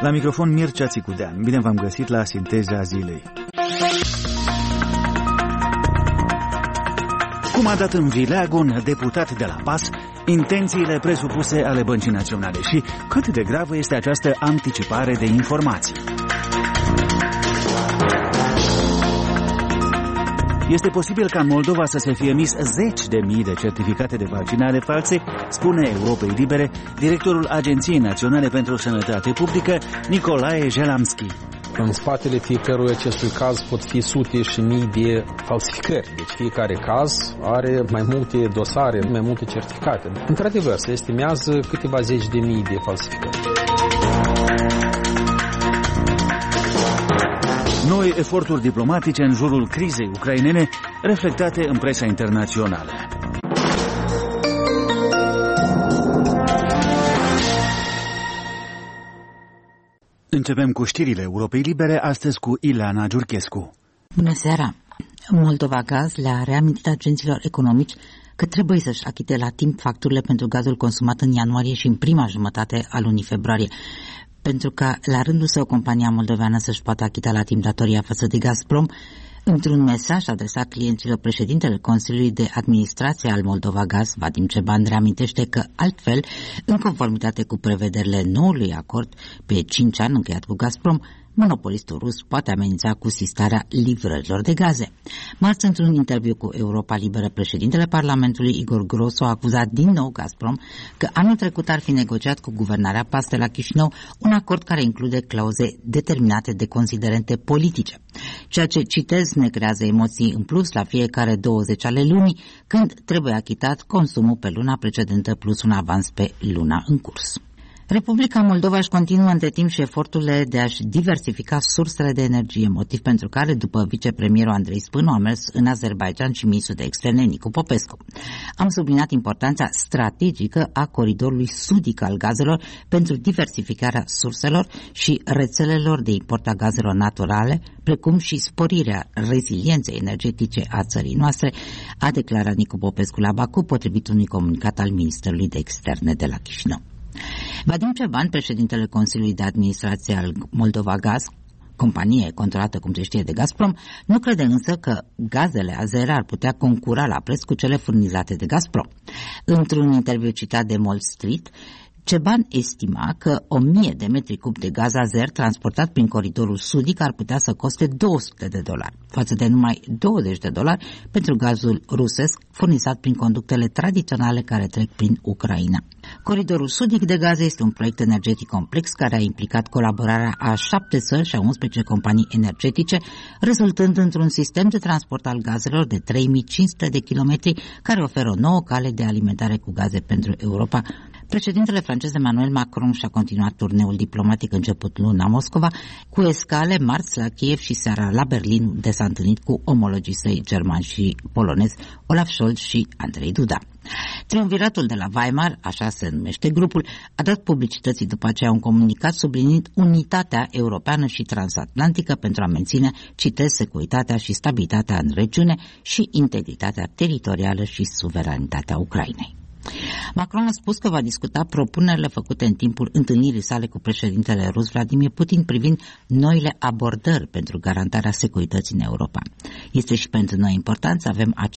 La microfon Mircea Țicudean. Bine v-am găsit la Sinteza Zilei. Cum a dat în vileag un deputat de la PAS intențiile presupuse ale Băncii Naționale și cât de gravă este această anticipare de informații. Este posibil ca în Moldova să se fie emis 10.000 de certificate de vaccinare false, spune Europei Libere directorul Agenției Naționale pentru Sănătate Publică, Nicolae Jelamski. În spatele fiecărui acestui caz pot fi sute și mii de falsificări. Deci fiecare caz are mai multe dosare, mai multe certificate. Într-adevăr, se estimează câteva zeci de mii de falsificări. Noi eforturi diplomatice în jurul crizei ucrainene reflectate în presa internațională. Începem cu știrile Europei Libere, astăzi cu Ileana Giurchescu. Bună seara! Moldova Gaz le-a reamintit agenților economici că trebuie să-și achite la timp facturile pentru gazul consumat în ianuarie și în prima jumătate a lunii februarie, pentru ca la rândul său compania moldoveană să-și poată achita la timp datoria față de Gazprom. Într-un mesaj adresat clienților, președintele Consiliului de Administrație al Moldova Gaz, Vadim Ceban, reamintește că altfel, în conformitate cu prevederile noului acord pe 5 ani încheiat cu Gazprom, monopolistul rus poate amenința cu sistarea livrărilor de gaze. Marți, într-un interviu cu Europa Liberă, președintele Parlamentului Igor Grosu a acuzat din nou Gazprom că anul trecut ar fi negociat cu guvernarea PAS de la Chișinău un acord care include clauze determinate de considerente politice, ceea ce, citez, ne creează emoții în plus la fiecare 20 ale lunii, când trebuie achitat consumul pe luna precedentă plus un avans pe luna în curs. Republica Moldova își continuă între timp și eforturile de a-și diversifica sursele de energie, motiv pentru care, după vicepremierul Andrei Spânu, a mers în Azerbaidjan și ministrul de externe Nicu Popescu. Am subliniat importanța strategică a coridorului sudic al gazelor pentru diversificarea surselor și rețelelor de import a gazelor naturale, precum și sporirea rezilienței energetice a țării noastre, a declarat Nicu Popescu la Baku, potrivit unui comunicat al Ministerului de Externe de la Chișinău. Vadim Ceban, președintele Consiliului de Administrație al Moldova Gaz, companie controlată, cum se știe, de Gazprom, nu crede însă că gazele azere ar putea concura la preț cu cele furnizate de Gazprom. Într-un interviu citat de Wall Street, Ceban estima că 1000 de metri cub de gaz azer transportat prin coridorul sudic ar putea să coste $200, față de numai $20 pentru gazul rusesc furnizat prin conductele tradiționale care trec prin Ucraina. Coridorul sudic de gaze este un proiect energetic complex care a implicat colaborarea a 7 țări și a 11 companii energetice, rezultând într-un sistem de transport al gazelor de 3500 de kilometri care oferă o nouă cale de alimentare cu gaze pentru Europa. Președintele francez Emmanuel Macron și-a continuat turneul diplomatic început luni la Moscova, cu escale marți la Kiev și seara la Berlin, unde s-a întâlnit cu omologii săi germani și polonezi Olaf Scholz și Andrei Duda. Triumviratul de la Weimar, așa se numește grupul, a dat publicității după aceea un comunicat subliniind unitatea europeană și transatlantică pentru a menține, citez, securitatea și stabilitatea în regiune și integritatea teritorială și suveranitatea Ucrainei. Macron a spus că va discuta propunerile făcute în timpul întâlnirii sale cu președintele rus Vladimir Putin privind noile abordări pentru garantarea securității în Europa. Este și pentru noi important să avem